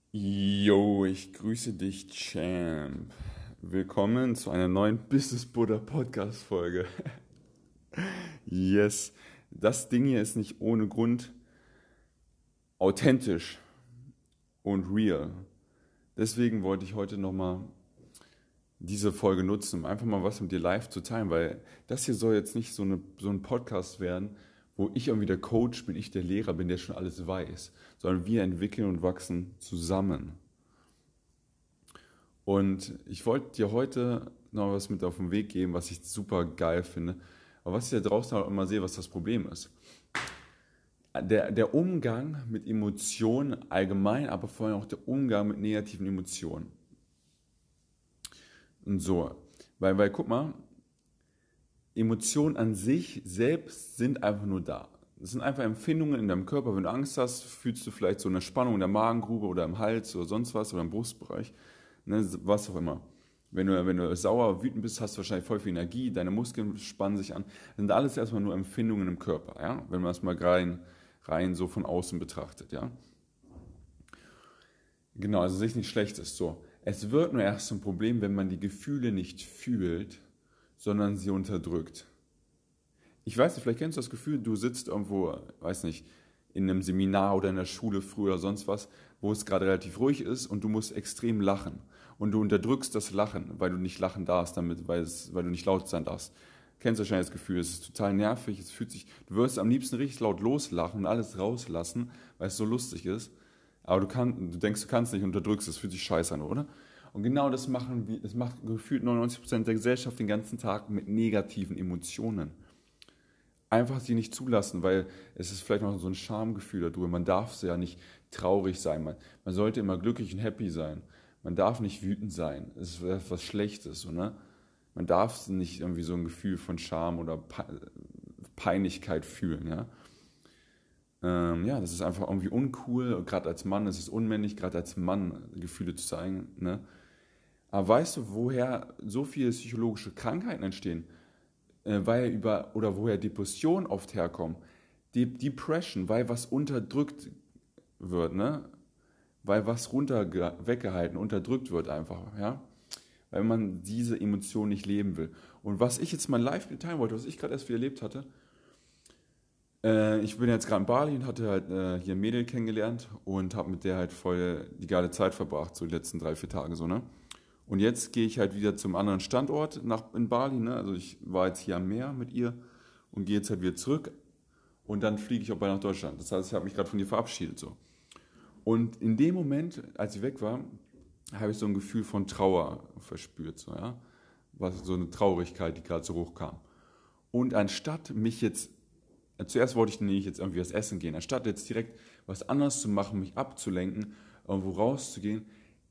Yo, ich grüße dich, Champ. Willkommen zu einer neuen Business Buddha Podcast Folge. Yes, das Ding hier ist nicht ohne Grund authentisch und real. Deswegen wollte ich heute nochmal diese Folge nutzen, um einfach mal was mit dir live zu teilen, weil das hier soll jetzt nicht so ein Podcast werden, wo ich irgendwie der Coach bin, ich der Lehrer bin, der schon alles weiß, sondern wir entwickeln und wachsen zusammen. Und ich wollte dir heute noch was mit auf den Weg geben, was ich super geil finde. Aber was ich da draußen auch immer sehe, was das Problem ist. Der Umgang mit Emotionen allgemein, aber vor allem auch der Umgang mit negativen Emotionen. Und so. Weil guck mal, Emotionen an sich selbst sind einfach nur da. Das sind einfach Empfindungen in deinem Körper. Wenn du Angst hast, fühlst du vielleicht so eine Spannung in der Magengrube oder im Hals oder sonst was oder im Brustbereich. Ne, was auch immer. Wenn du sauer, wütend bist, hast du wahrscheinlich voll viel Energie, deine Muskeln spannen sich an. Das sind alles erstmal nur Empfindungen im Körper, ja? Wenn man es mal rein so von außen betrachtet, ja? Genau, also sich nicht schlecht ist. So. Es wird nur erst ein Problem, wenn man die Gefühle nicht fühlt, sondern sie unterdrückt. Ich weiß nicht, vielleicht kennst du das Gefühl, du sitzt irgendwo, weiß nicht, in einem Seminar oder in der Schule früher oder sonst was, wo es gerade relativ ruhig ist und du musst extrem lachen. Und du unterdrückst das Lachen, weil du nicht lachen darfst, weil du nicht laut sein darfst. Kennst du wahrscheinlich das Gefühl, es ist total nervig, du wirst am liebsten richtig laut loslachen und alles rauslassen, weil es so lustig ist. Aber du denkst, du kannst nicht und unterdrückst es, fühlt sich scheiße an, oder? Und genau das macht gefühlt 99% der Gesellschaft den ganzen Tag mit negativen Emotionen. Einfach sie nicht zulassen, weil es ist vielleicht noch so ein Schamgefühl darüber. Man darf ja nicht traurig sein. Man sollte immer glücklich und happy sein. Man darf nicht wütend sein. Es ist etwas Schlechtes, so, ne? Man darf nicht irgendwie so ein Gefühl von Scham oder Peinlichkeit fühlen, ja? Ja, das ist einfach irgendwie uncool. Gerade als Mann ist es unmännlich, gerade als Mann Gefühle zu zeigen, ne? Aber weißt du, woher so viele psychologische Krankheiten entstehen? Oder woher Depressionen oft herkommen. Depression, weil was unterdrückt wird, ne? Weil was weggehalten, unterdrückt wird einfach, ja? Weil man diese Emotion nicht leben will. Und was ich jetzt mal live mitteilen wollte, was ich gerade erst wieder erlebt hatte, ich bin jetzt gerade in Bali und hatte halt hier ein Mädel kennengelernt und habe mit der halt voll die geile Zeit verbracht, so die letzten 3, 4 Tage so, ne? Und jetzt gehe ich halt wieder zum anderen Standort in Bali, ne? Also ich war jetzt hier am Meer mit ihr und gehe jetzt halt wieder zurück und dann fliege ich auch bald nach Deutschland. Das heißt, ich habe mich gerade von ihr verabschiedet so. Und in dem Moment, als sie weg war, habe ich so ein Gefühl von Trauer verspürt, so, ja? So eine Traurigkeit, die gerade so hochkam. Und anstatt mich jetzt, zuerst wollte ich nicht jetzt irgendwie was essen gehen, anstatt jetzt direkt was anderes zu machen, mich abzulenken, irgendwo rauszugehen,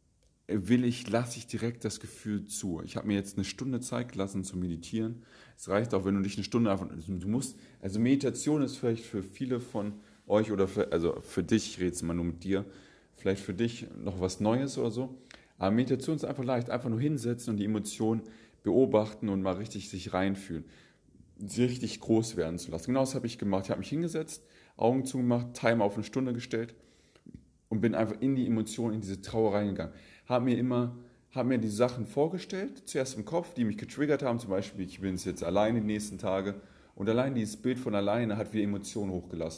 lasse ich direkt das Gefühl zu. Ich habe mir jetzt eine Stunde Zeit gelassen zu meditieren. Es reicht auch, wenn du dich eine Stunde einfach, also Meditation ist vielleicht für viele von euch also für dich, ich rede jetzt mal nur mit dir, vielleicht für dich noch was Neues oder so. Aber Meditation ist einfach leicht, einfach nur hinsetzen und die Emotionen beobachten und mal richtig sich reinfühlen, sie richtig groß werden zu lassen. Genau das habe ich gemacht. Ich habe mich hingesetzt, Augen zugemacht, Timer auf eine Stunde gestellt und bin einfach in die Emotionen, in diese Trauer reingegangen. Habe mir die Sachen vorgestellt, zuerst im Kopf, die mich getriggert haben, zum Beispiel, ich bin jetzt alleine die nächsten Tage und allein dieses Bild von alleine hat wieder Emotionen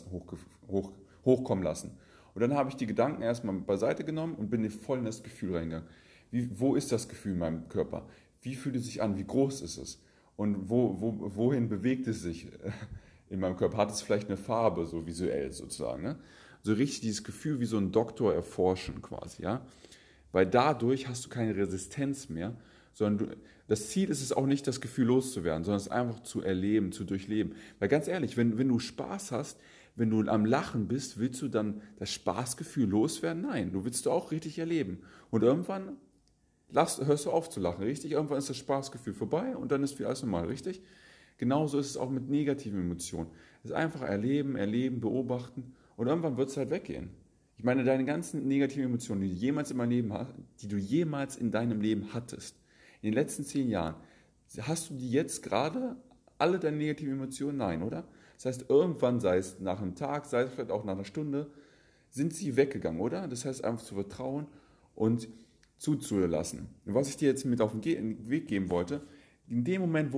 hochkommen lassen. Und dann habe ich die Gedanken erstmal beiseite genommen und bin voll in das Gefühl reingegangen. Wo ist das Gefühl in meinem Körper? Wie fühlt es sich an? Wie groß ist es? Und wohin bewegt es sich in meinem Körper? Hat es vielleicht eine Farbe, so visuell sozusagen? Ne? So richtig dieses Gefühl wie so ein Doktor erforschen quasi, ja? Weil dadurch hast du keine Resistenz mehr, sondern das Ziel ist es auch nicht, das Gefühl loszuwerden, sondern es einfach zu erleben, zu durchleben. Weil ganz ehrlich, wenn du Spaß hast, wenn du am Lachen bist, willst du dann das Spaßgefühl loswerden? Nein, du willst du auch richtig erleben. Und irgendwann hörst du auf zu lachen, richtig? Irgendwann ist das Spaßgefühl vorbei und dann ist wieder alles normal, richtig? Genauso ist es auch mit negativen Emotionen. Es ist einfach erleben, beobachten und irgendwann wird es halt weggehen. Ich meine, deine ganzen negativen Emotionen, die du jemals in deinem Leben hattest, in den letzten 10 Jahren, hast du die jetzt gerade, alle deine negativen Emotionen? Nein, oder? Das heißt, irgendwann, sei es nach einem Tag, sei es vielleicht auch nach einer Stunde, sind sie weggegangen, oder? Das heißt, einfach zu vertrauen und zuzulassen. Und was ich dir jetzt mit auf den Weg geben wollte, in dem Moment,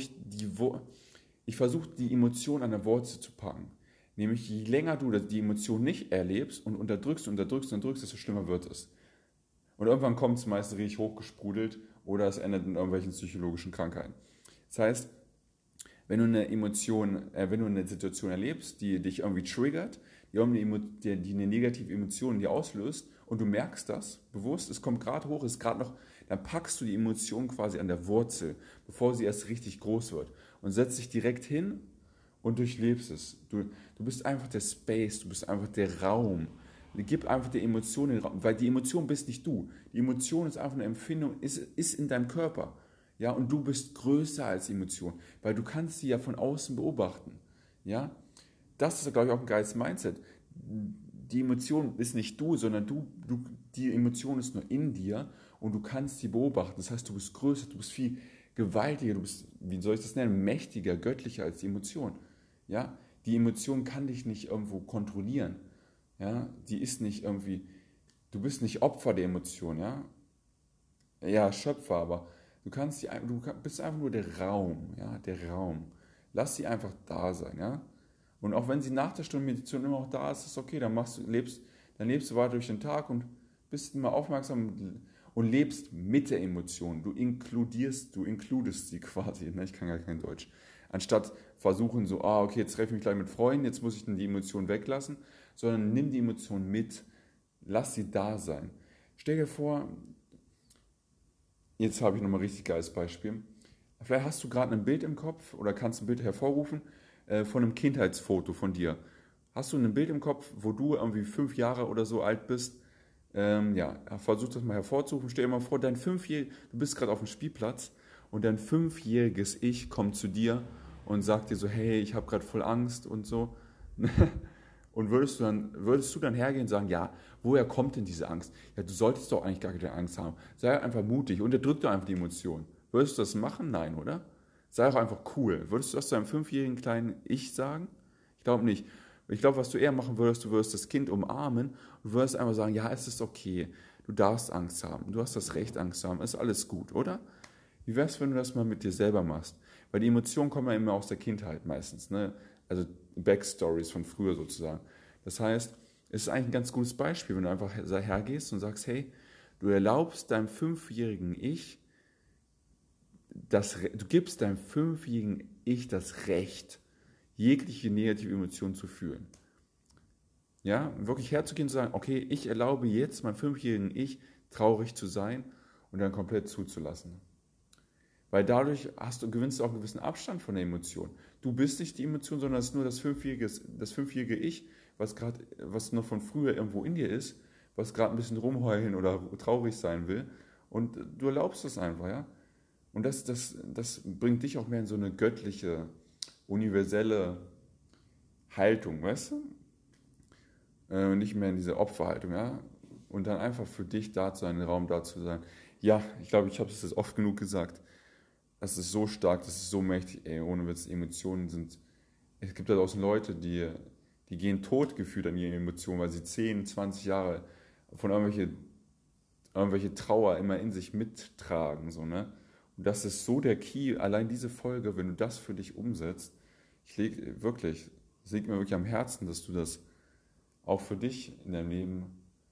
ich versuche, die Emotion an der Wurzel zu packen. Nämlich, je länger du die Emotion nicht erlebst und unterdrückst, desto schlimmer wird es. Und irgendwann kommt es meist richtig hochgesprudelt oder es endet in irgendwelchen psychologischen Krankheiten. Das heißt, wenn du eine Situation erlebst, die dich irgendwie triggert, die eine negative Emotion in dir auslöst und du merkst das bewusst, es kommt gerade hoch, ist gerade noch, dann packst du die Emotion quasi an der Wurzel, bevor sie erst richtig groß wird und setzt dich direkt hin und durchlebst es. Du bist einfach der Space, du bist einfach der Raum. Gib einfach der Emotion den Raum, weil die Emotion bist nicht du. Die Emotion ist einfach eine Empfindung, ist in deinem Körper. Ja, und du bist größer als die Emotion, weil du kannst sie ja von außen beobachten. Ja, das ist, glaube ich, auch ein geiles Mindset. Die Emotion ist nicht du, sondern die Emotion ist nur in dir und du kannst sie beobachten. Das heißt, du bist größer, du bist viel gewaltiger, du bist, wie soll ich das nennen, mächtiger, göttlicher als die Emotion. Ja, die Emotion kann dich nicht irgendwo kontrollieren. Ja, die ist nicht irgendwie, du bist nicht Opfer der Emotion, ja. Ja, Schöpfer, aber du bist einfach nur der Raum, ja, der Raum. Lass sie einfach da sein, ja. Und auch wenn sie nach der Stunde Meditation immer noch da ist, ist okay, dann lebst du weiter durch den Tag und bist immer aufmerksam und lebst mit der Emotion. Du inkludest sie quasi, ne? Ich kann gar kein Deutsch. Anstatt versuchen so, okay, jetzt treffe ich mich gleich mit Freunden, jetzt muss ich dann die Emotion weglassen, sondern nimm die Emotion mit, lass sie da sein. Stell dir vor, jetzt habe ich nochmal ein richtig geiles Beispiel. Vielleicht hast du gerade ein Bild im Kopf oder kannst ein Bild hervorrufen von einem Kindheitsfoto von dir. Hast du ein Bild im Kopf, wo du irgendwie 5 Jahre oder so alt bist? Ja, versuch das mal hervorzurufen. Stell dir mal vor, du bist gerade auf dem Spielplatz und dein 5-jähriges Ich kommt zu dir und sagt dir so, hey, ich habe gerade voll Angst und so. Und würdest du dann hergehen und sagen, ja, woher kommt denn diese Angst? Ja, du solltest doch eigentlich gar keine Angst haben. Sei einfach mutig, unterdrück doch einfach die Emotionen. Würdest du das machen? Nein, oder? Sei auch einfach cool. Würdest du das zu einem 5-jährigen kleinen Ich sagen? Ich glaube nicht. Ich glaube, was du eher machen würdest, du würdest das Kind umarmen und würdest einfach sagen, ja, es ist okay. Du darfst Angst haben. Du hast das Recht, Angst zu haben. Ist alles gut, oder? Wie wär's, wenn du das mal mit dir selber machst? Weil die Emotionen kommen ja immer aus der Kindheit meistens, ne? Also Backstories von früher sozusagen. Das heißt, es ist eigentlich ein ganz gutes Beispiel, wenn du einfach hergehst und sagst, hey, du erlaubst deinem 5-jährigen Ich, du gibst deinem 5-jährigen Ich das Recht, jegliche negative Emotion zu fühlen. Ja, wirklich herzugehen und zu sagen, okay, ich erlaube jetzt meinem 5-jährigen Ich traurig zu sein und dann komplett zuzulassen. Weil dadurch gewinnst du auch einen gewissen Abstand von der Emotion. Du bist nicht die Emotion, sondern es ist nur das fünfjährige Ich, was noch von früher irgendwo in dir ist, was gerade ein bisschen rumheulen oder traurig sein will. Und du erlaubst es einfach, ja. Und das bringt dich auch mehr in so eine göttliche, universelle Haltung, weißt du? Nicht mehr in diese Opferhaltung, ja. Und dann einfach für dich da zu sein, im Raum da zu sein. Ja, ich glaube, ich habe es jetzt oft genug gesagt. Das ist so stark, das ist so mächtig, ey, ohne Witz, Emotionen sind. Es gibt da draußen Leute, die gehen tot gefühlt an ihren Emotionen, weil sie 10, 20 Jahre von irgendwelche Trauer immer in sich mittragen, so, ne? Und das ist so der Key, allein diese Folge, wenn du das für dich umsetzt, es liegt mir wirklich am Herzen, dass du das auch für dich in deinem Leben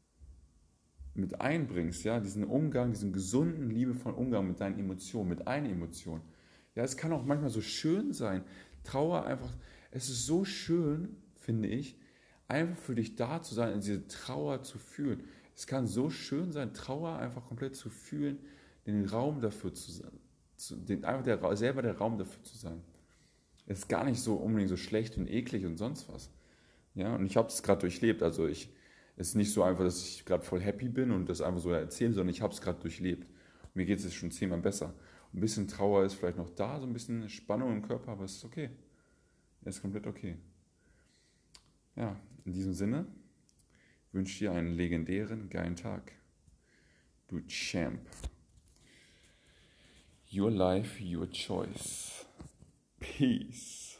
mit einbringst, ja, diesen gesunden, liebevollen Umgang mit deinen Emotionen, mit einer Emotion. Ja, es kann auch manchmal so schön sein. Trauer einfach, es ist so schön, finde ich, einfach für dich da zu sein und diese Trauer zu fühlen. Es kann so schön sein, Trauer einfach komplett zu fühlen, den Raum dafür zu sein, selber der Raum dafür zu sein. Es ist gar nicht so unbedingt so schlecht und eklig und sonst was. Ja, und ich habe es gerade durchlebt. Es ist nicht so einfach, dass ich gerade voll happy bin und das einfach so erzähle, sondern ich habe es gerade durchlebt. Und mir geht es jetzt schon 10-mal besser. Ein bisschen Trauer ist vielleicht noch da, so ein bisschen Spannung im Körper, aber es ist okay. Es ist komplett okay. Ja, in diesem Sinne wünsche ich dir einen legendären, geilen Tag. Du Champ. Your life, your choice. Peace.